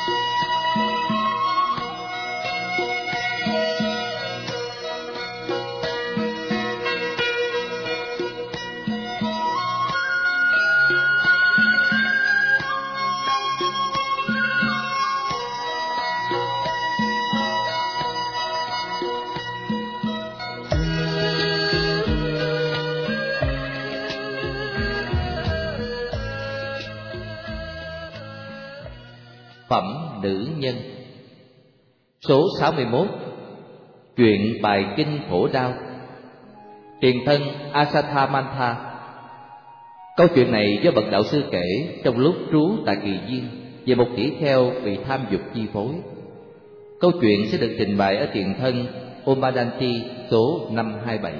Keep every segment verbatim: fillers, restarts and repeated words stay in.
Phẩm nữ nhân. Số sáu mươi mốt. Chuyện bài kinh khổ đau. Tiền thân Asathamantha. Câu chuyện này do bậc đạo sư kể trong lúc trú tại Kỳ Viên về một tỷ kheo bị tham dục chi phối. Câu chuyện sẽ được trình bày ở tiền thân Omadanti số năm hai bảy.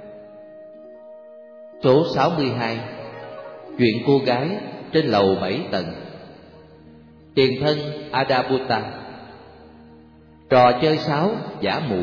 Số sáu mươi hai. Chuyện cô gái trên lầu bảy tầng. Tiền thân Adabhuta. Trò chơi sáo giả mù.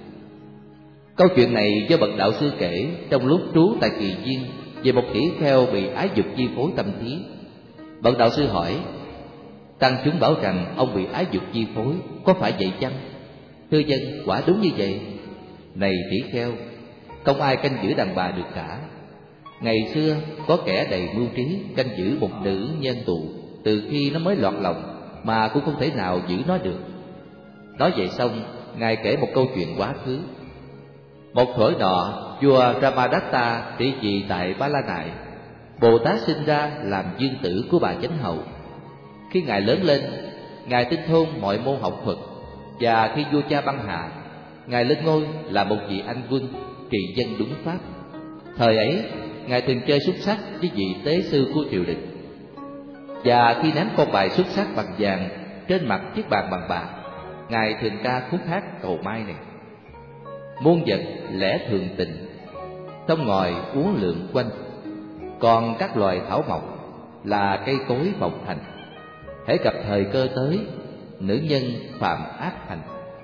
Câu chuyện này do bậc đạo sư kể trong lúc trú tại Kỳ Viên về một tỷ kheo bị ái dục chi phối tâm trí. Bậc đạo sư hỏi: tăng chúng bảo rằng ông bị ái dục chi phối, có phải vậy chăng? Thưa dân, quả đúng như vậy. Này tỷ kheo, không ai canh giữ đàn bà được cả. Ngày xưa có kẻ đầy mưu trí canh giữ một nữ nhân tù từ khi nó mới lọt lòng mà cũng không thể nào giữ nó được. Nói vậy xong, ngài kể một câu chuyện quá khứ. Một thuở nọ, vua Ramadatta trị vì tại Ba La Nại. Bồ Tát sinh ra làm dương tử của bà Chánh Hậu. Khi ngài lớn lên, ngài tinh thông mọi môn học thuật, và khi vua cha băng hà, ngài lên ngôi là một vị anh quân trị dân đúng pháp. Thời ấy, ngài thường chơi xúc xắc với vị tế sư của triều đình. Và khi ném con bài xúc xắc bằng vàng trên mặt chiếc bàn bằng bạc, ngài thường ca khúc hát cầu may này: muôn vật lẽ thường tình, sông ngòi uốn lượn quanh, còn các loài thảo mộc là cây cối mọc thành. Hễ gặp thời cơ tới, nữ nhân phạm ác thành.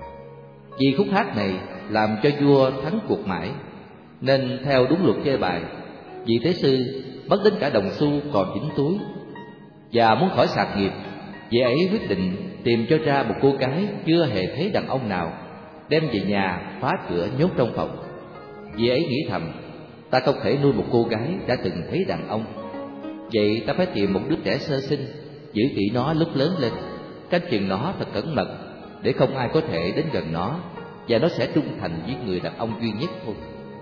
Vì khúc hát này làm cho vua thắng cuộc mãi, nên theo đúng luật chơi bài, vị tế sư mất đến cả đồng xu còn dính túi. Và muốn khỏi sạc nghiệp, vị ấy quyết định tìm cho ra một cô gái chưa hề thấy đàn ông nào, đem về nhà phá cửa nhốt trong phòng. Vị ấy nghĩ thầm: ta không thể nuôi một cô gái đã từng thấy đàn ông, vậy ta phải tìm một đứa trẻ sơ sinh, giữ kỹ nó lúc lớn lên, canh chừng nó thật cẩn mật, để không ai có thể đến gần nó, và nó sẽ trung thành với người đàn ông duy nhất thôi.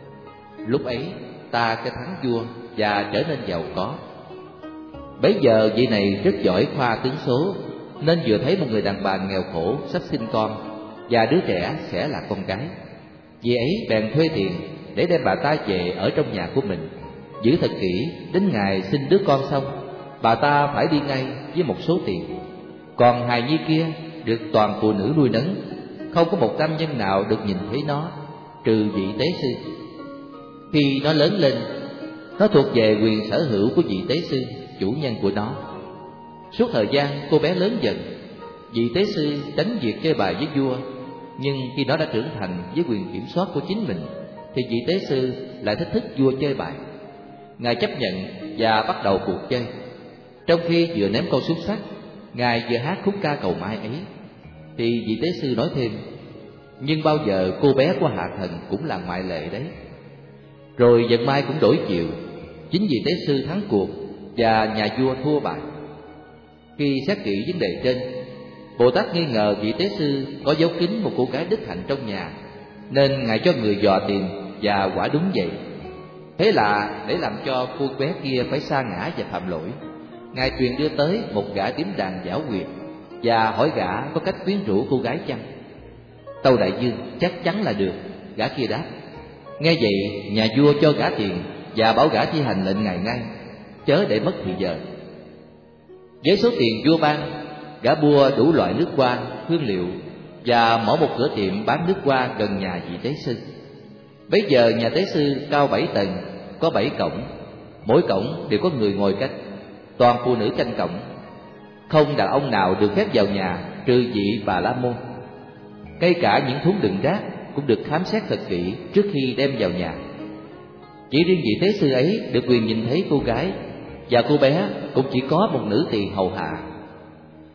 Lúc ấy ta sẽ thắng vua và trở nên giàu có. Bấy giờ vị này rất giỏi khoa tướng số, nên vừa thấy một người đàn bà nghèo khổ sắp sinh con, và đứa trẻ sẽ là con gái. Vị ấy bèn thuê tiền để đem bà ta về ở trong nhà của mình, giữ thật kỹ. Đến ngày sinh đứa con xong, bà ta phải đi ngay với một số tiền. Còn hài nhi kia được toàn phụ nữ nuôi nấng, không có một nam nhân nào được nhìn thấy nó, trừ vị tế sư. Khi nó lớn lên, nó thuộc về quyền sở hữu của vị tế sư, chủ nhân của nó. Suốt thời gian cô bé lớn dần, vị tế sư tránh việc chơi bài với vua. Nhưng khi nó đã trưởng thành với quyền kiểm soát của chính mình, thì vị tế sư lại thích thức vua chơi bài. Ngài chấp nhận và bắt đầu cuộc chơi. Trong khi vừa ném câu xúc xắc, ngài vừa hát khúc ca cầu may ấy, thì vị tế sư nói thêm: nhưng bao giờ cô bé của hạ thần cũng là ngoại lệ đấy. Rồi vận may cũng đổi chiều, chính vị tế sư thắng cuộc và nhà vua thua bài. Khi xét kỹ vấn đề trên, Bồ Tát nghi ngờ vị tế sư có giấu kín một cô gái đích hạnh trong nhà, nên ngài cho người dò tìm, và quả đúng vậy. Thế là để làm cho cô bé kia phải sa ngã và phạm lỗi, ngài truyền đưa tới một gã tím đàn giảo quyệt và hỏi gã có cách quyến rũ cô gái chăng. Tâu đại dương, chắc chắn là được, gã kia đáp. Nghe vậy, nhà vua cho gã tiền và bảo gã thi hành lệnh ngài ngay, chớ để mất thì giờ. Với số tiền vua ban, gã mua đủ loại nước hoa, hương liệu và mở một cửa tiệm bán nước hoa gần nhà vị tế sư. Bấy giờ nhà tế sư cao bảy tầng, có bảy cổng, mỗi cổng đều có người ngồi canh, toàn phụ nữ canh cổng. Không đàn ông nào được phép vào nhà trừ vị Bà La Môn. Ngay cả những thúng đựng rác cũng được khám xét thật kỹ trước khi đem vào nhà. Chỉ riêng vị tế sư ấy được quyền nhìn thấy cô gái, và cô bé cũng chỉ có một nữ tỳ hầu hạ.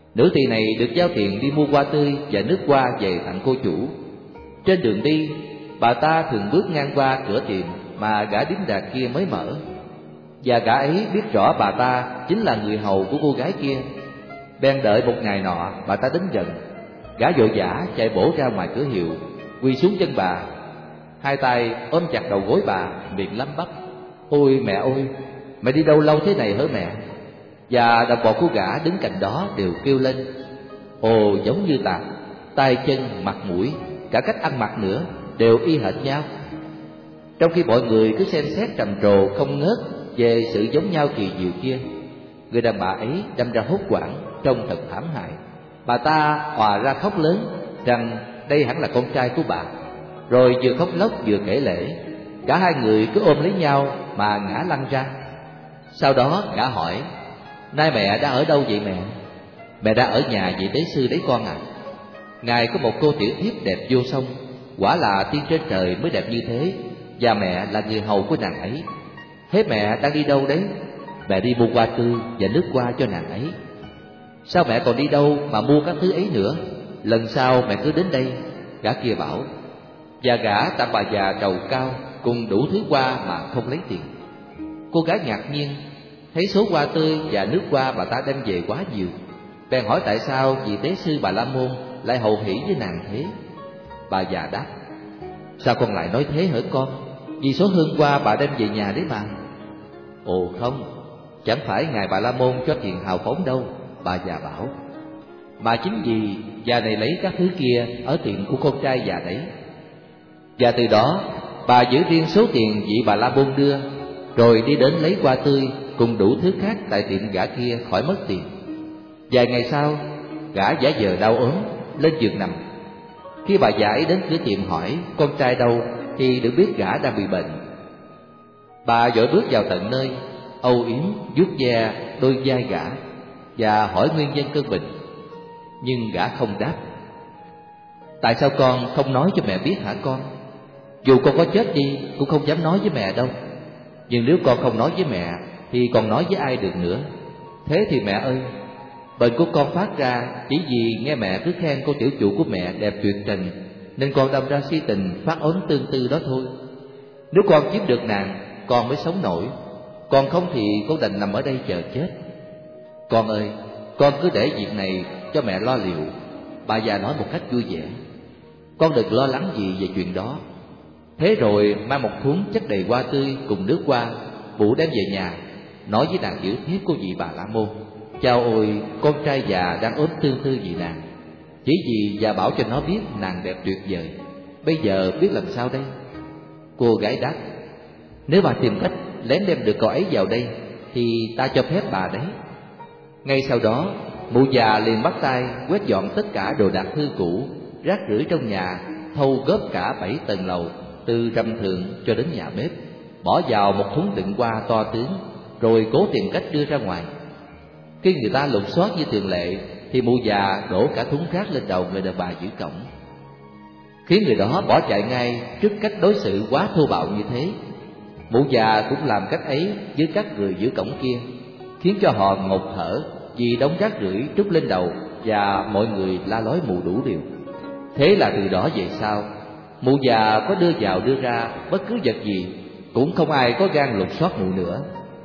Nữ tỳ này được giao tiền đi mua hoa tươi và nước hoa về tặng cô chủ. Trên đường đi, bà ta thường bước ngang qua cửa tiệm mà gã điếm đạt kia mới mở, và gã ấy biết rõ bà ta chính là người hầu của cô gái kia. Bèn đợi một ngày nọ bà ta đến gần, gã vội vã chạy bổ ra ngoài cửa hiệu, quỳ xuống chân bà, hai tay ôm chặt đầu gối bà, miệng lắp bắp: "Ôi mẹ ơi, mẹ đi đâu lâu thế này hả mẹ?" Và đồng bọn của gã đứng cạnh đó đều kêu lên: "Ồ, giống như tạc, tay chân, mặt mũi, cả cách ăn mặc nữa đều y hệt nhau." Trong khi mọi người cứ xem xét trầm trồ không ngớt về sự giống nhau kỳ diệu kia, người đàn bà ấy đâm ra hốt hoảng, trông thật thảm hại. Bà ta òa ra khóc lớn rằng đây hẳn là con trai của bà, rồi vừa khóc lóc vừa kể lể. Cả hai người cứ ôm lấy nhau mà ngã lăn ra. Sau đó gã hỏi: "Nay mẹ đã ở đâu vậy mẹ?" "Mẹ đã ở nhà vị tế sư đấy con ạ." À. "Ngài có một cô tiểu thiếp đẹp vô song, quả là tiên trên trời mới đẹp như thế, và mẹ là người hầu của nàng ấy. Thế mẹ đang đi đâu đấy?" "Mẹ đi mua hoa tươi và nước hoa cho nàng ấy." "Sao mẹ còn đi đâu mà mua các thứ ấy nữa? Lần sau mẹ cứ đến đây," gã kia bảo. Và gã tặng bà già trầu cao cùng đủ thứ hoa mà không lấy tiền. Cô gái ngạc nhiên thấy số hoa tươi và nước hoa bà ta đem về quá nhiều, bèn hỏi tại sao vị tế sư Bà La Môn lại hậu hỷ với nàng thế. Bà già đáp: "Sao con lại nói thế hả con? Vì số hương hoa bà đem về nhà đấy mà." "Ồ không, chẳng phải ngài Bà La Môn cho tiền hào phóng đâu," bà già bảo, "mà chính vì già này lấy các thứ kia ở tiệm của con trai già đấy." Và từ đó bà giữ riêng số tiền vị Bà La Môn đưa, rồi đi đến lấy hoa tươi cùng đủ thứ khác tại tiệm gã kia khỏi mất tiền. Vài ngày sau, gã giả vờ đau ốm lên giường nằm. Khi bà già ấy đến cửa tiệm hỏi con trai đâu thì được biết gã đang bị bệnh. Bà vội bước vào tận nơi, âu yếm vuốt ve đôi vai gã và hỏi nguyên nhân cơn bệnh. Nhưng gã không đáp. "Tại sao con không nói cho mẹ biết hả con? Dù con có chết đi cũng không dám nói với mẹ đâu. Nhưng nếu con không nói với mẹ thì còn nói với ai được nữa? Thế thì mẹ ơi, bệnh của con phát ra chỉ vì nghe mẹ cứ khen cô tiểu chủ của mẹ đẹp tuyệt trần, nên con đâm ra si tình phát ốm tương tư đó thôi. Nếu con chiếm được nàng, con mới sống nổi, còn không thì con đành nằm ở đây chờ chết. Con ơi, con cứ để việc này cho mẹ lo liệu," bà già nói một cách vui vẻ. "Con đừng lo lắng gì về chuyện đó." Thế rồi mang một thúng chất đầy hoa tươi cùng nước hoa, bụ đem về nhà, nói với nàng tiểu thiếp của vị Bà La Môn: "Chao ôi, con trai già đang ốm tương tư vì nàng. Chỉ vì già bảo cho nó biết nàng đẹp tuyệt vời. Bây giờ biết làm sao đây?" Cô gái đáp: "Nếu bà tìm cách lén đem được cậu ấy vào đây thì ta cho phép bà đấy." Ngay sau đó, mụ già liền bắt tay quét dọn tất cả đồ đạc hư cũ, rác rưởi trong nhà, thâu góp cả bảy tầng lầu từ trầm thượng cho đến nhà bếp, bỏ vào một thúng đựng hoa to tướng, rồi cố tìm cách đưa ra ngoài. Khi người ta lục soát như thường lệ thì mụ già đổ cả thúng rác lên đầu người đàn bà giữ cổng, khiến người đó bỏ chạy ngay trước cách đối xử quá thô bạo như thế. Mụ già cũng làm cách ấy với các người giữ cổng kia, khiến cho họ ngột thở vì đống rác rưởi trút lên đầu, và mọi người la lối mù đủ điều. Thế là từ đó về sau, mụ già có đưa vào đưa ra bất cứ vật gì cũng không ai có gan lục soát mụ nữa.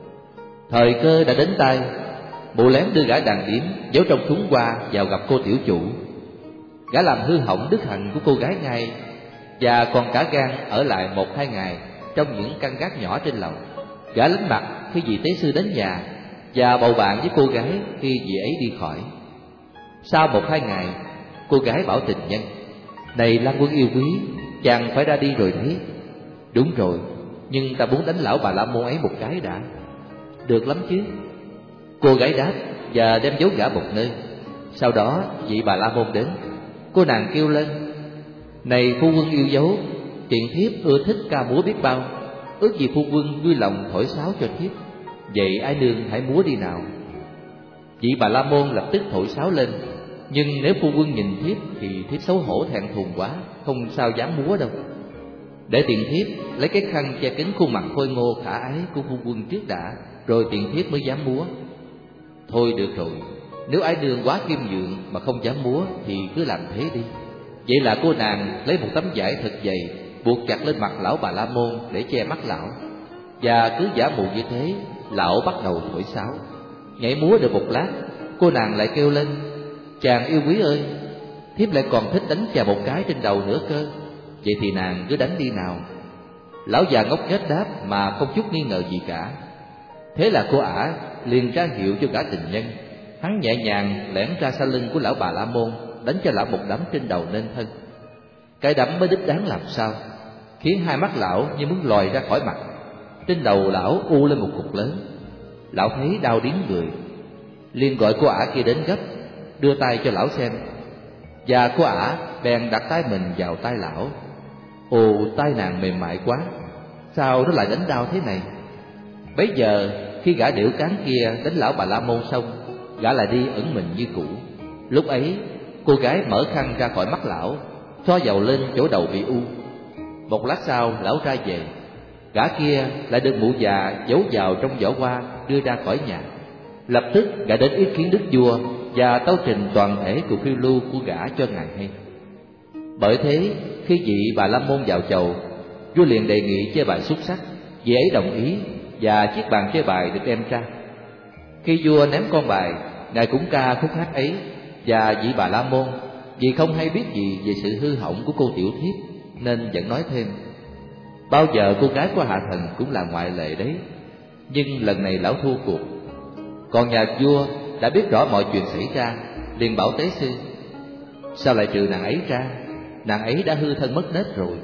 Thời cơ đã đến tay, mụ lén đưa gã đàn điếm giấu trong thúng hoa vào gặp cô tiểu chủ. Gã làm hư hỏng đức hạnh của cô gái ngay, và còn cả gan ở lại một hai ngày trong những căn gác nhỏ trên lầu. Gã lánh mặt khi vị tế sư đến nhà, và bầu bạn với cô gái khi vị ấy đi khỏi. Sau một hai ngày, cô gái bảo tình nhân: "Này Lan Quân yêu quý, chàng phải ra đi rồi đấy." "Đúng rồi, nhưng ta muốn đánh lão Bà La Môn ấy một cái đã." "Được lắm chứ." Cô gái đáp và đem giấu gã một nơi. Sau đó vị Bà La Môn đến. Cô nàng kêu lên: "Này phu quân yêu dấu, tiện thiếp ưa thích ca múa biết bao, ước gì phu quân vui lòng thổi sáo cho thiếp. Vậy ái nương hãy múa đi nào." Vị Bà La Môn lập tức thổi sáo lên, nhưng nếu phu quân nhìn thiếp thì thiếp xấu hổ thẹn thùng quá, không sao dám múa đâu. Để tiện thiếp lấy cái khăn che kín khuôn mặt khôi ngô khả ái của phu quân trước đã, rồi tiện thiếp mới dám múa. "Thôi được rồi, Nếu ái nương quá khiêm nhượng mà không dám múa thì cứ làm thế đi. Vậy là cô nàng lấy một tấm vải thật dày buộc chặt lên mặt lão Bà La Môn để che mắt lão. Và cứ giả mù như thế, lão bắt đầu thổi sáo. Nhảy múa được một lát, cô nàng lại kêu lên: "Chàng yêu quý ơi, thiếp lại còn thích đánh chàng một cái trên đầu nữa cơ. Vậy thì nàng cứ đánh đi nào." Lão già ngốc nghếch đáp mà không chút nghi ngờ gì cả. Thế là cô ả liền ra hiệu cho gã tình nhân. Hắn nhẹ nhàng lẻn ra sau lưng của lão Bà La Môn, đánh cho lão một đấm trên đầu nên thân. Cái đấm mới đích đáng làm sao, khiến hai mắt lão như muốn lòi ra khỏi mặt. Trên đầu lão u lên một cục lớn. Lão thấy đau điếng người, liền gọi cô ả kia đến gấp, đưa tay cho lão xem. Và cô ả bèn đặt tay mình vào tay lão. Ồ, tay nàng mềm mại quá, sao nó lại đánh đau thế này? Bấy giờ khi gã điểu cán kia đánh lão Bà La Môn xong, gã lại đi ẩn mình như cũ. Lúc ấy cô gái mở khăn ra khỏi mắt lão, xoa dầu lên chỗ đầu bị u. Một lát sau lão ra về. Gã kia lại được mụ già giấu vào trong giỏ hoa đưa ra khỏi nhà. Lập tức gã đến ý kiến đức vua và tấu trình toàn thể cuộc phiêu lưu của gã cho ngài hay. Bởi thế khi vị Bà La Môn vào chầu, vua liền đề nghị chơi bài xúc sắc. Vị ấy đồng ý và chiếc bàn chơi bài được đem ra. Khi vua ném con bài, ngài cũng ca khúc hát ấy. Và vị Bà La Môn vì không hay biết gì về sự hư hỏng của cô tiểu thiếp nên vẫn nói thêm: "Bao giờ cô gái của hạ thần cũng là ngoại lệ đấy." Nhưng lần này lão thua cuộc. Còn nhà vua đã biết rõ mọi chuyện xảy ra, liền bảo tế sư: "Sao lại trừ nàng ấy ra? Nàng ấy đã hư thân mất nết rồi."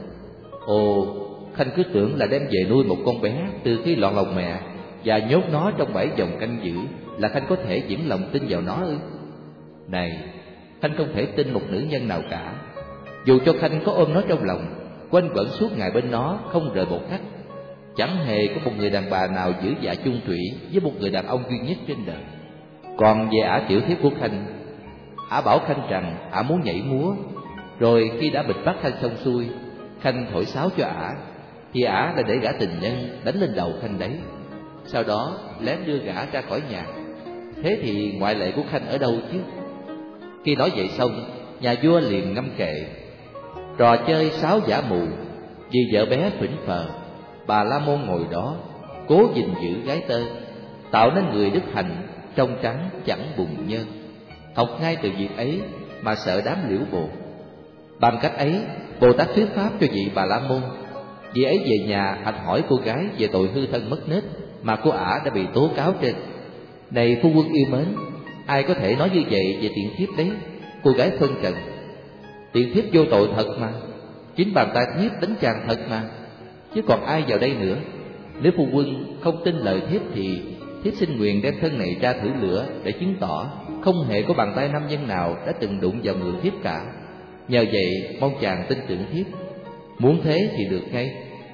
Ồ, Khanh cứ tưởng là đem về nuôi một con bé từ khi lọt lòng mẹ và nhốt nó trong bảy vòng canh giữ là Khanh có thể vững lòng tin vào nó ư? Này, Khanh không thể tin một nữ nhân nào cả. Dù cho Khanh có ôm nó trong lòng, quanh quẩn suốt ngày bên nó không rời một khắc, chẳng hề có một người đàn bà nào giữ dạ chung thủy với một người đàn ông duy nhất trên đời. Còn về ả tiểu thiếp của Khanh, ả bảo Khanh rằng ả muốn nhảy múa. Rồi khi đã bịt bắt Khanh xong xuôi, Khanh thổi sáo cho ả, thì ả đã để gã tình nhân đánh lên đầu Khanh đấy. Sau đó lén đưa gã ra khỏi nhà. Thế thì ngoại lệ của Khanh ở đâu chứ? Khi nói vậy xong, nhà vua liền ngâm kệ: "Trò chơi sáo giả mù, vì vợ bé phỉnh phờ, Bà La Môn ngồi đó, cố gìn giữ gái tơ, tạo nên người đức hạnh, trong trắng chẳng bùng nhơ." Học ngay từ việc ấy mà sợ đám liễu bồ. Bằng cách ấy, Bồ Tát thuyết pháp cho vị Bà La Môn. Vị ấy về nhà hạch hỏi cô gái về tội hư thân mất nết mà cô ả đã bị tố cáo trên. "Này phu quân yêu mến, ai có thể nói như vậy về tiện thiếp đấy?" Cô gái phân trần: "Tiện thiếp vô tội thật mà, chính bàn tay thiếp đánh chàng thật mà, chứ còn ai vào đây nữa. Nếu phu quân không tin lời thiếp thì thiếp xin nguyện đem thân này ra thử lửa để chứng tỏ không hề có bàn tay nam nhân nào đã từng đụng vào người thiếp cả. Nhờ vậy mong chàng tin tưởng thiếp." Muốn thế thì được ngay.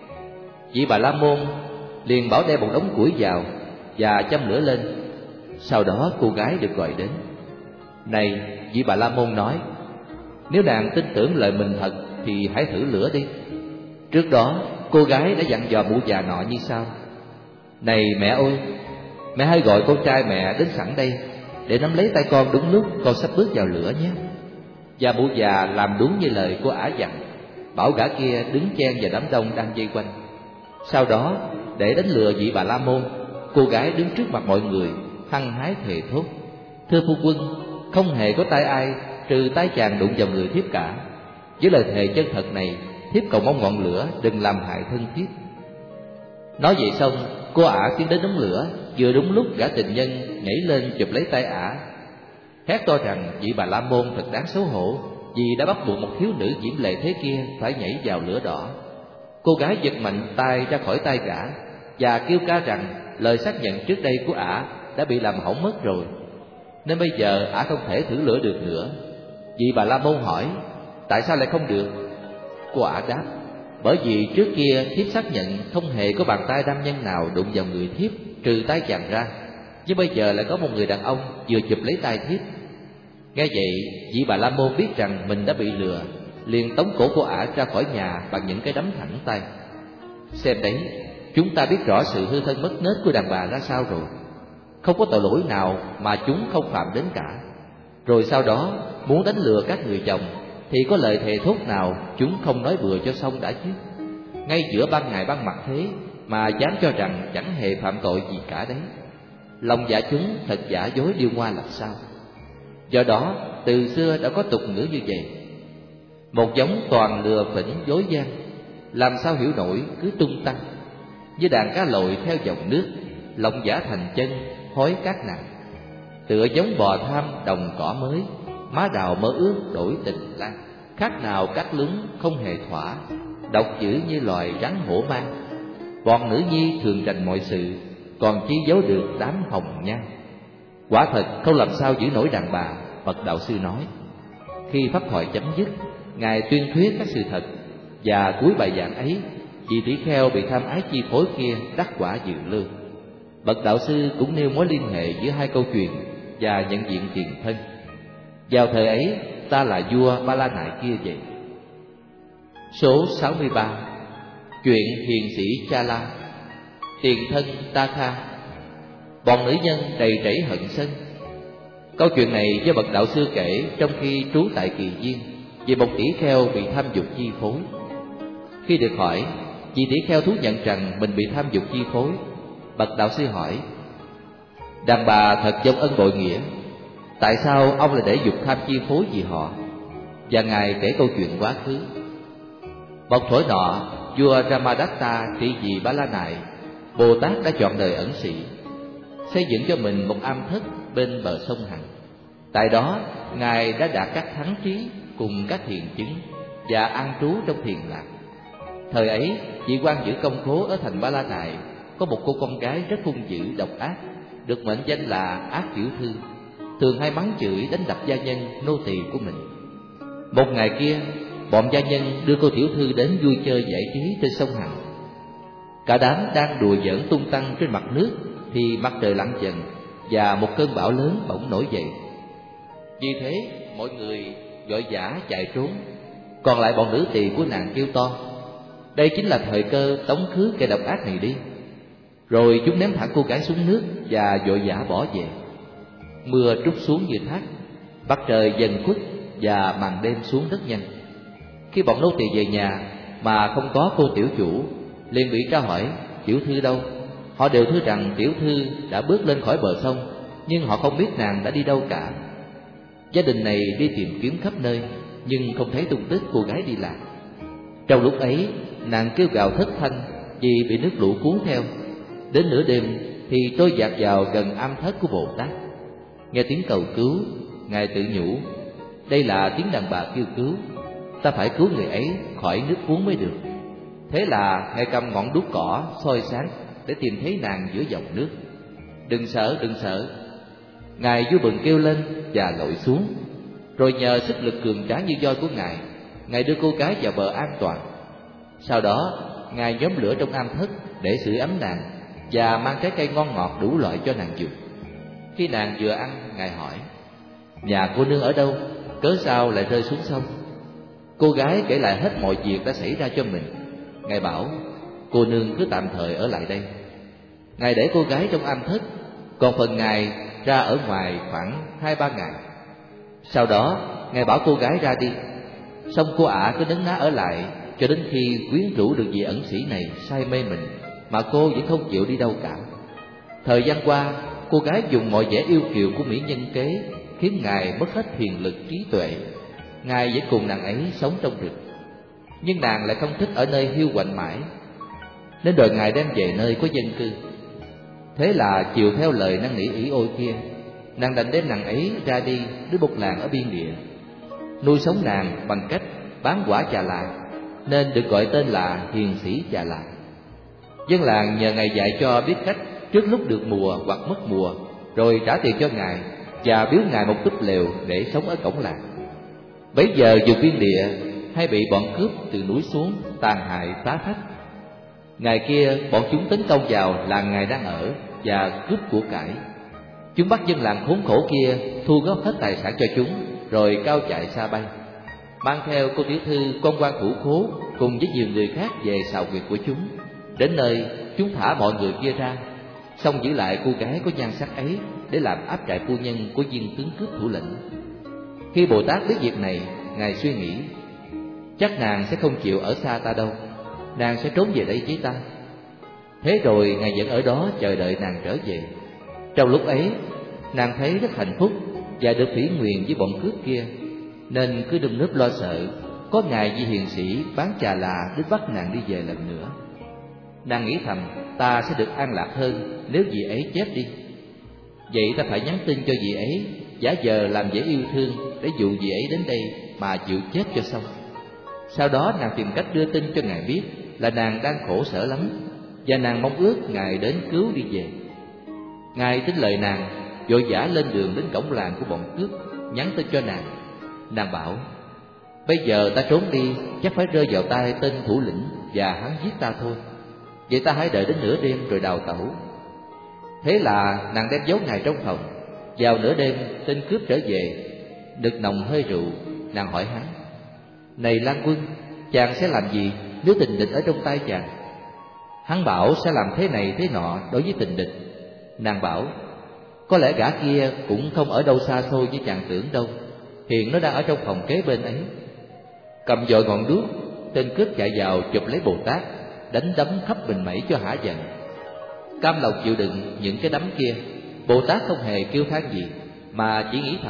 Vị Bà La Môn liền bảo đem một đống củi vào và châm lửa lên. Sau đó cô gái được gọi đến. "Này," vị Bà La Môn nói, "nếu nàng tin tưởng lời mình thật thì hãy thử lửa đi." Trước đó cô gái đã dặn dò mụ già nọ như sau: "Này mẹ ơi, mẹ hãy gọi con trai mẹ đến sẵn đây để nắm lấy tay con đúng lúc con sắp bước vào lửa nhé." Và mụ già làm đúng như lời cô ả dặn, bảo gã kia đứng chen vào đám đông đang vây quanh. Sau đó để đánh lừa vị Bà La Môn, cô gái đứng trước mặt mọi người hăng hái thề thốt: "Thưa phu quân, không hề có tay ai trừ tay chàng đụng vào người thiếp cả. Với lời thề chân thật này, thiếp cầu mong ngọn lửa đừng làm hại thân thiếp." Nói vậy xong, cô ả tiến đến đống lửa, vừa đúng lúc gã tình nhân nhảy lên chụp lấy tay ả, hét to rằng vị Bà La Môn thật đáng xấu hổ vì đã bắt buộc một thiếu nữ diễm lệ thế kia phải nhảy vào lửa đỏ. Cô gái giật mạnh tay ra khỏi tay gã và kêu ca rằng lời xác nhận trước đây của ả đã bị làm hỏng mất rồi, nên bây giờ ả không thể thử lửa được nữa. Vị Bà La Môn hỏi: "Tại sao lại không được?" Cô ả đáp: "Bởi vì trước kia thiếp xác nhận không hề có bàn tay nam nhân nào đụng vào người thiếp trừ tay chàng ra, nhưng bây giờ lại có một người đàn ông vừa chụp lấy tay thiếp." Nghe vậy, vị Bà La Môn biết rằng mình đã bị lừa, liền tống cổ cô ả ra khỏi nhà bằng những cái đấm thẳng tay. Xem đấy, chúng ta biết rõ sự hư thân mất nết của đàn bà ra sao rồi. không có tội lỗi nào mà chúng không phạm đến cả. Rồi sau đó muốn đánh lừa các người chồng thì có lời thề thốt nào chúng không nói bừa cho xong đã chứ. Ngay giữa ban ngày ban mặt thế mà dám cho rằng chẳng hề phạm tội gì cả đấy. Lòng dạ chúng thật giả dối điêu ngoa làm sao. Do đó từ xưa đã có tục ngữ như vậy: một giống toàn lừa phỉnh dối gian, làm sao hiểu nổi cứ tung tăng. Như đàn cá lội theo dòng nước, lòng giả thành chân hối cát nặng. Tựa giống bò tham đồng cỏ mới, má đào mơ ước đổi tình lang. Khác nào cát lúng không hề thỏa, độc dữ như loài rắn hổ mang. Bọn nữ nhi thường rành mọi sự, còn chi giấu được đám hồng nhan. Quả thật không làm sao giữ nổi đàn bà, bậc đạo sư nói. Khi pháp thoại chấm dứt, ngài tuyên thuyết các sự thật, và cuối bài giảng ấy, vị tỷ kheo bị tham ái chi phối kia đắc quả dự lưu. Bậc đạo sư cũng nêu mối liên hệ giữa hai câu chuyện và nhận diện tiền thân. Vào thời ấy, ta là vua Ba La Nại kia vậy. Số sáu mươi ba. Chuyện hiền sĩ Chala. Tiền thân Ta Kha. Bọn nữ nhân đầy rẫy hận sân. Câu chuyện này do bậc đạo sư kể trong khi trú tại Kỳ Viên, về một tỷ kheo bị tham dục chi phối. Khi được hỏi, vị tỷ kheo thú nhận rằng mình bị tham dục chi phối. Bậc đạo sư hỏi: đàn bà thật giống ân bội nghĩa, tại sao ông lại để dục tham chi phối vì họ? Và ngài kể câu chuyện quá khứ. Một thuở nọ, vua Ramadatta trị vì Ba La Nại, Bồ Tát đã chọn đời ẩn sĩ, xây dựng cho mình một am thất bên bờ sông Hằng. Tại đó, ngài đã đạt các thắng trí cùng các thiền chứng và an trú trong thiền lạc. Thời ấy, vị quan giữ công khố ở thành Ba La Nại có một cô con gái rất hung dữ độc ác, được mệnh danh là ác tiểu thư, thường hay mắng chửi đánh đập gia nhân nô tỳ của mình. Một ngày kia, bọn gia nhân đưa cô tiểu thư đến vui chơi giải trí trên sông Hằng. Cả đám đang đùa giỡn tung tăng trên mặt nước thì mặt trời lặn dần và một cơn bão lớn bỗng nổi dậy. Vì thế mọi người vội vã chạy trốn, còn lại bọn nữ tỳ của nàng kêu to: đây chính là thời cơ tống khứ kẻ độc ác này đi. Rồi chúng ném thẳng cô gái xuống nước và vội vã bỏ về. Mưa trút xuống như thác, mặt trời dần khuất và màn đêm xuống rất nhanh. Khi bọn nô tỳ về nhà mà không có cô tiểu chủ, liền bị tra hỏi tiểu thư đâu. Họ đều thưa rằng tiểu thư đã bước lên khỏi bờ sông, nhưng họ không biết nàng đã đi đâu cả. Gia đình này đi tìm kiếm khắp nơi, nhưng không thấy tung tích cô gái đi lạc. Trong lúc ấy, nàng kêu gào thất thanh vì bị nước lũ cuốn theo. Đến nửa đêm thì trôi dạt vào gần am thất của Bồ Tát. Nghe tiếng cầu cứu, ngài tự nhủ: đây là tiếng đàn bà kêu cứu, ta phải cứu người ấy khỏi nước cuốn mới được. Thế là ngài cầm ngọn đuốc cỏ soi sáng để tìm thấy nàng giữa dòng nước. Đừng sợ, đừng sợ. Ngài vui mừng kêu lên và lội xuống. Rồi nhờ sức lực cường tráng như voi của ngài, ngài đưa cô gái vào bờ an toàn. Sau đó ngài nhóm lửa trong am thất để sưởi ấm nàng, và mang trái cây ngon ngọt đủ loại cho nàng dùng. Khi nàng vừa ăn, ngài hỏi: nhà cô nương ở đâu, cớ sao lại rơi xuống sông? Cô gái kể lại hết mọi việc đã xảy ra cho mình. Ngài bảo cô nương cứ tạm thời ở lại đây. Ngài để cô gái trong am thất, còn phần ngài ra ở ngoài khoảng hai ba ngày. Sau đó ngài bảo cô gái ra đi, xong cô ả cứ nấn ná ở lại cho đến khi quyến rũ được vị ẩn sĩ này say mê mình, mà cô vẫn không chịu đi đâu cả. Thời gian qua, cô gái dùng mọi vẻ yêu kiều của mỹ nhân kế khiến ngài mất hết thiền lực trí tuệ. Ngài vẫn cùng nàng ấy sống trong rừng, nhưng nàng lại không thích ở nơi hiu quạnh mãi, nên đòi ngài đem về nơi có dân cư. Thế là chiều theo lời năn nỉ ỷ ôi kia, nàng đành đem nàng ấy ra đi đến một làng ở biên địa, nuôi sống nàng bằng cách bán quả trà lạ, nên được gọi tên là hiền sĩ trà lạ. Dân làng nhờ ngài dạy cho biết cách trước lúc được mùa hoặc mất mùa, rồi trả tiền cho ngài và biếu ngài một túp lều để sống ở cổng làng. Bấy giờ vùng biên địa hay bị bọn cướp từ núi xuống tàn hại phá phách. Ngày kia bọn chúng tấn công vào làng ngài đang ở và cướp của cải. Chúng bắt dân làng khốn khổ kia thu góp hết tài sản cho chúng, rồi cao chạy xa bay, mang theo cô tiểu thư con quan thủ khố cùng với nhiều người khác về xào quyệt của chúng. Đến nơi chúng thả mọi người kia ra, xong giữ lại cô gái có nhan sắc ấy để làm áp trại phu nhân của viên tướng cướp thủ lĩnh. Khi Bồ Tát biết việc này, Ngài suy nghĩ, chắc nàng sẽ không chịu ở xa ta đâu, nàng sẽ trốn về đây với ta. Thế rồi Ngài vẫn ở đó chờ đợi nàng trở về. Trong lúc ấy, nàng thấy rất hạnh phúc và được thủy nguyện với bọn cướp kia, nên cứ đâm núp lo sợ có ngày vị hiền sĩ bán trà là đến bắt nàng đi về lần nữa. Nàng nghĩ thầm, ta sẽ được an lạc hơn nếu vị ấy chết đi. Vậy ta phải nhắn tin cho vị ấy, giả vờ làm vẻ yêu thương để dụ vị ấy đến đây mà chịu chết cho xong. Sau đó nàng tìm cách đưa tin cho Ngài biết là nàng đang khổ sở lắm, và nàng mong ước Ngài đến cứu đi về. Ngài tin lời nàng, vội vã lên đường đến cổng làng của bọn cướp, nhắn tin cho nàng. Nàng bảo, bây giờ ta trốn đi chắc phải rơi vào tay tên thủ lĩnh và hắn giết ta thôi. Vậy ta hãy đợi đến nửa đêm rồi đào tẩu. Thế là nàng đem giấu Ngài trong phòng. Vào nửa đêm, tên cướp trở về, nực nồng hơi rượu. Nàng hỏi hắn, này Lan Quân, chàng sẽ làm gì nếu tình địch ở trong tay chàng? Hắn bảo sẽ làm thế này thế nọ đối với tình địch. Nàng bảo, có lẽ gã kia cũng không ở đâu xa xôi như chàng tưởng đâu, hiện nó đang ở trong phòng kế bên ấy. Cầm dội ngọn đuốc, tên cướp chạy vào chụp lấy Bồ Tát, đánh đấm khắp mình mẩy cho hả giận. Cam lòng chịu đựng những cái đấm kia, Bồ Tát không hề kêu than gì, mà chỉ nghĩ thầm,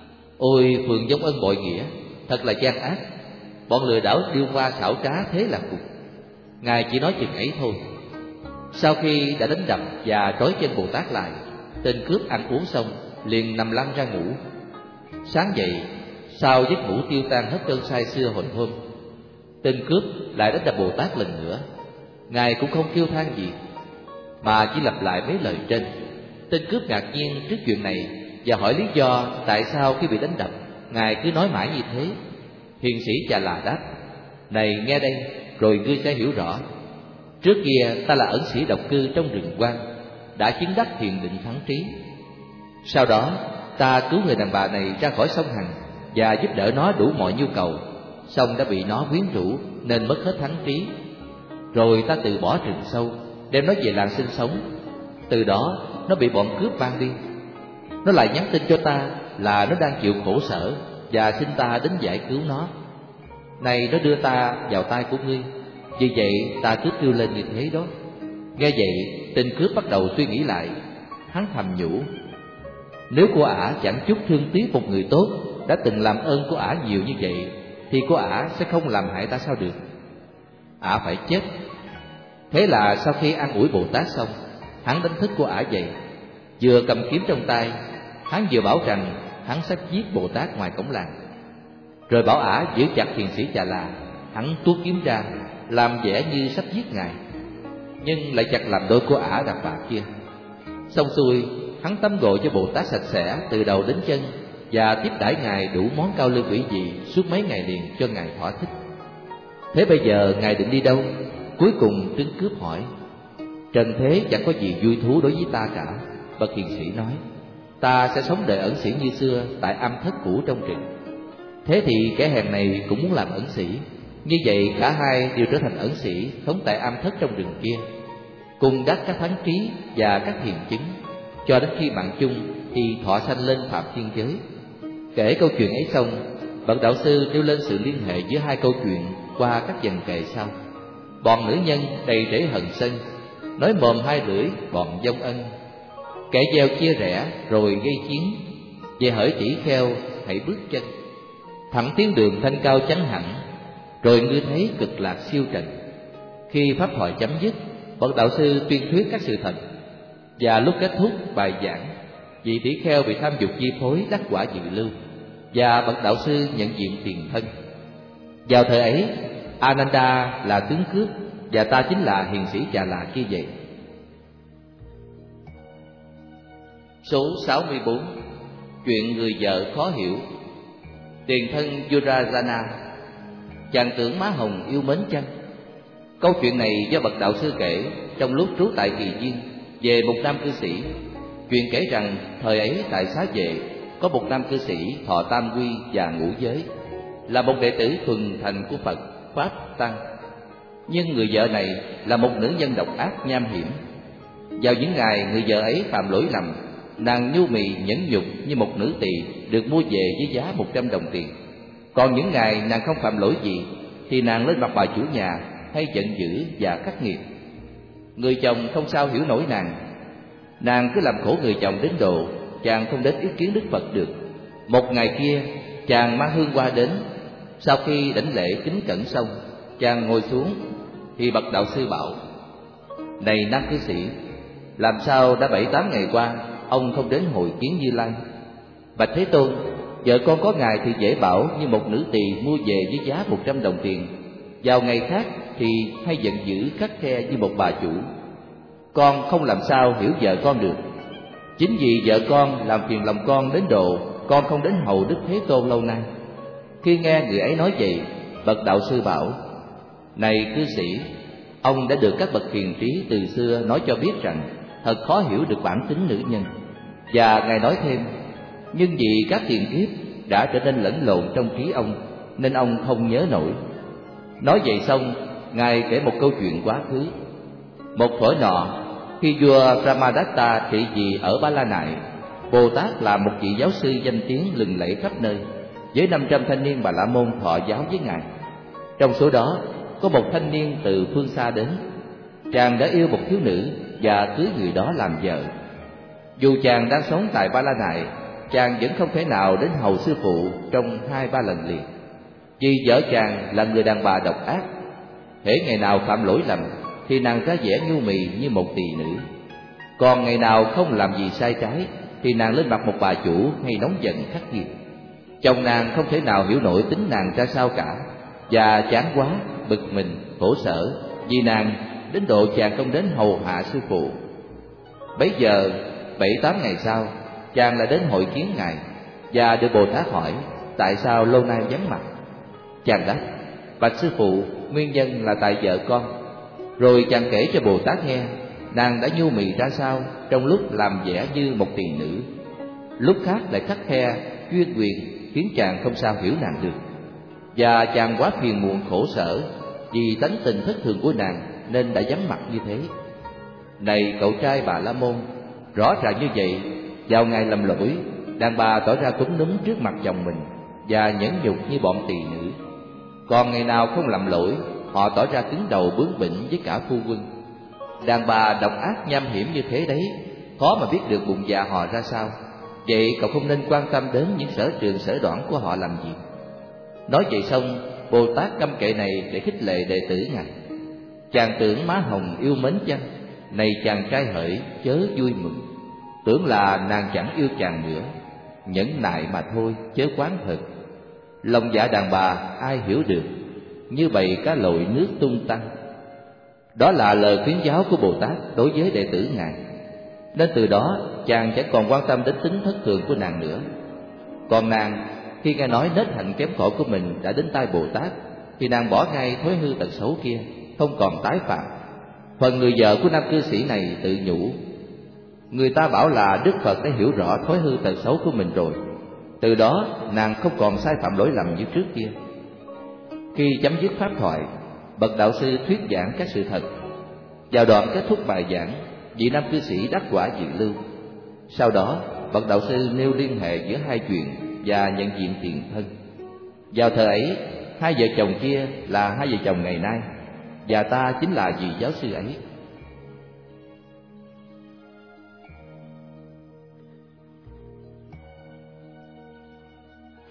ôi phường giống ân bội nghĩa, thật là gian ác. Bọn lừa đảo điêu hoa xảo trá thế là cùng. Ngài chỉ nói chừng ấy thôi. Sau khi đã đánh đập và trói chân Bồ Tát lại, tên cướp ăn uống xong liền nằm lăn ra ngủ. Sáng dậy, sau giấc ngủ tiêu tan hết cơn say xưa hồi hôm, tên cướp lại đánh đập Bồ Tát lần nữa. Ngài cũng không kêu than gì, mà chỉ lặp lại mấy lời trên. Tên cướp ngạc nhiên trước chuyện này và hỏi lý do tại sao khi bị đánh đập Ngài cứ nói mãi như thế. Hiền sĩ Chà Là đáp, này nghe đây, rồi ngươi sẽ hiểu rõ. Trước kia ta là ẩn sĩ độc cư trong rừng hoang, đã chứng đắc thiền định thắng trí. Sau đó ta cứu người đàn bà này ra khỏi sông Hằng và giúp đỡ nó đủ mọi nhu cầu, song đã bị nó quyến rũ nên mất hết thắng trí. Rồi ta từ bỏ rừng sâu, đem nó về làng sinh sống. Từ đó nó bị bọn cướp mang đi. Nó lại nhắn tin cho ta là nó đang chịu khổ sở và xin ta đến giải cứu nó. Này nó đưa ta vào tay của ngươi, vì vậy ta cứ kêu lên như thế đó. Nghe vậy, tên cướp bắt đầu suy nghĩ lại. Hắn thầm nhủ, nếu cô ả chẳng chút thương tiếc một người tốt đã từng làm ơn của ả nhiều như vậy, thì cô ả sẽ không làm hại ta sao được. Ả phải chết. Thế là sau khi an ủi Bồ Tát xong, hắn đánh thức cô ả dậy. Vừa cầm kiếm trong tay, hắn vừa bảo rằng hắn sắp giết Bồ Tát ngoài cổng làng. Rồi bảo ả giữ chặt thiền sĩ Chà Là. Hắn tuốt kiếm ra, làm vẻ như sắp giết Ngài, nhưng lại chặt làm đôi cô ả đàn bà kia. Xong xuôi, hắn tắm gội cho Bồ Tát sạch sẽ từ đầu đến chân và tiếp đãi Ngài đủ món cao lương ủy dị suốt mấy ngày liền cho Ngài thỏa thích. Thế bây giờ Ngài định đi đâu? Cuối cùng tướng cướp hỏi. Trần thế chẳng có gì vui thú đối với ta cả, bậc hiền sĩ nói. Ta sẽ sống đời ẩn sĩ như xưa tại am thất cũ trong rừng. Thế thì kẻ hèn này cũng muốn làm ẩn sĩ. Như vậy cả hai đều trở thành ẩn sĩ sống tại am thất trong rừng kia, cùng đắc các thắng trí và các hiền chứng, cho đến khi mạng chung thì thọ sanh lên phạm thiên giới. Kể câu chuyện ấy xong, bậc đạo sư nêu lên sự liên hệ giữa hai câu chuyện qua các dần kệ sau. Bọn nữ nhân đầy rẫy hận sân, nói mồm hai lưỡi bọn vong ân. Kẻ gieo chia rẽ rồi gây chiến, về hỡi tỷ kheo hãy bước chân. Thẳng tiến đường thanh cao chánh hẳn, rồi ngươi thấy cực lạc siêu trần. Khi pháp thoại chấm dứt, bậc đạo sư tuyên thuyết các sự thật. Và lúc kết thúc bài giảng, vị tỷ kheo bị tham dục chi phối đắc quả dự lưu, và bậc đạo sư nhận diện tiền thân. Vào thời ấy, Ananda là tướng cướp, và ta chính là hiền sĩ Chà Là kia vậy. Số sáu mươi bốn. Chuyện người vợ khó hiểu. Tiền thân Yurajana. Chàng tưởng má hồng yêu mến chăng? Câu chuyện này do bậc đạo sư kể trong lúc trú tại Kỳ Viên về một nam cư sĩ. Chuyện kể rằng thời ấy tại Xá Vệ có một nam cư sĩ thọ tam quy và ngũ giới, là một đệ tử thuần thành của Phật Pháp Tăng. Nhưng người vợ này là một nữ nhân độc ác nham hiểm. Vào những ngày người vợ ấy phạm lỗi lầm, nàng nhu mì nhẫn nhục như một nữ tỳ được mua về với giá một trăm đồng tiền. Còn những ngày nàng không phạm lỗi gì thì nàng lên mặt bà chủ nhà hay giận dữ và khắc nghiệt. Người chồng không sao hiểu nổi nàng. Nàng cứ làm khổ người chồng đến độ chàng không đến ý kiến Đức Phật được. Một ngày kia, chàng mang hương hoa đến. Sau khi đảnh lễ kính cẩn xong, chàng ngồi xuống thì bậc đạo sư bảo: "Này nam cư sĩ, làm sao đã bảy tám ngày qua ông không đến hội kiến Như Lai?" "Bạch Thế Tôn, vợ con có ngày thì dễ bảo như một nữ tỳ mua về với giá một trăm đồng tiền, vào ngày khác thì hay giận dữ khắt khe như một bà chủ. Con không làm sao hiểu vợ con được. Chính vì vợ con làm phiền lòng con đến độ con không đến hầu Đức Thế Tôn lâu nay." Khi nghe người ấy nói vậy, bậc đạo sư bảo: "Này cư sĩ, ông đã được các bậc hiền trí từ xưa nói cho biết rằng thật khó hiểu được bản tính nữ nhân." Và ngài nói thêm: "Nhưng vì các tiền kiếp đã trở nên lẫn lộn trong trí ông, nên ông không nhớ nổi." Nói vậy xong, ngài kể một câu chuyện quá khứ. Một thuở nọ, khi vua Brahmadatta trị vì ở Ba La Nại, Bồ Tát là một vị giáo sư danh tiếng lừng lẫy khắp nơi, với năm trăm thanh niên Bà La Môn thọ giáo với ngài. Trong số đó có một thanh niên từ phương xa đến. Chàng đã yêu một thiếu nữ và cưới người đó làm vợ. Dù chàng đang sống tại Ba La Nại, chàng vẫn không thể nào đến hầu sư phụ trong hai ba lần liền, vì vợ chàng là người đàn bà độc ác. Hễ ngày nào phạm lỗi lầm thì nàng ra vẻ nhu mì như một tỳ nữ, còn ngày nào không làm gì sai trái thì nàng lên mặt một bà chủ hay nóng giận khắc nghiệt. Chồng nàng không thể nào hiểu nổi tính nàng ra sao cả, và chán quá, bực mình, khổ sở vì nàng đến độ chàng không đến hầu hạ sư phụ. Bấy giờ bảy tám ngày sau, chàng lại đến hội kiến ngài và được Bồ Tát hỏi tại sao lâu nay vắng mặt. Chàng đáp: "Bạch sư phụ, nguyên nhân là tại vợ con." Rồi chàng kể cho Bồ Tát nghe nàng đã nhu mì ra sao trong lúc làm vẻ như một tỳ nữ, lúc khác lại khắt khe chuyên quyền, khiến chàng không sao hiểu nàng được. Và chàng quá phiền muộn khổ sở vì tánh tình thất thường của nàng nên đã vắng mặt như thế. Này cậu trai Bà La Môn, rõ ràng như vậy, vào ngày làm lỗi, đàn bà tỏ ra cúm núm trước mặt chồng mình và nhẫn nhục như bọn tỳ nữ. Còn ngày nào không làm lỗi, họ tỏ ra cứng đầu bướng bỉnh với cả phu quân. Đàn bà độc ác nham hiểm như thế đấy, khó mà biết được bụng dạ họ ra sao. Vậy cậu không nên quan tâm đến những sở trường sở đoản của họ làm gì. Nói vậy xong, Bồ Tát căm kệ này để khích lệ đệ tử ngài: "Chàng tưởng má hồng yêu mến chăng? Này chàng trai hỡi, chớ vui mừng. Tưởng là nàng chẳng yêu chàng nữa. Nhẫn nại mà thôi, chớ quán thật. Lòng dạ đàn bà ai hiểu được, như bầy cá lội nước tung tăng." Đó là lời khuyến giáo của Bồ Tát đối với đệ tử ngài. Nên từ đó chàng chẳng còn quan tâm đến tính thất thường của nàng nữa. Còn nàng, khi nghe nói nết hạnh kém cỏi của mình đã đến tai Bồ Tát, thì nàng bỏ ngay thói hư tật xấu kia, không còn tái phạm. Phần người vợ của nam cư sĩ này tự nhủ: người ta bảo là Đức Phật đã hiểu rõ thói hư tật xấu của mình rồi. Từ đó nàng không còn sai phạm lỗi lầm như trước kia. Khi chấm dứt pháp thoại, bậc đạo sư thuyết giảng các sự thật. Vào đoạn kết thúc bài giảng, vị nam cư sĩ đắc quả dự lưu. Sau đó bậc đạo sư nêu liên hệ giữa hai chuyện và nhận diện tiền thân. Vào thời ấy, hai vợ chồng kia là hai vợ chồng ngày nay, và ta chính là vị giáo sư ấy.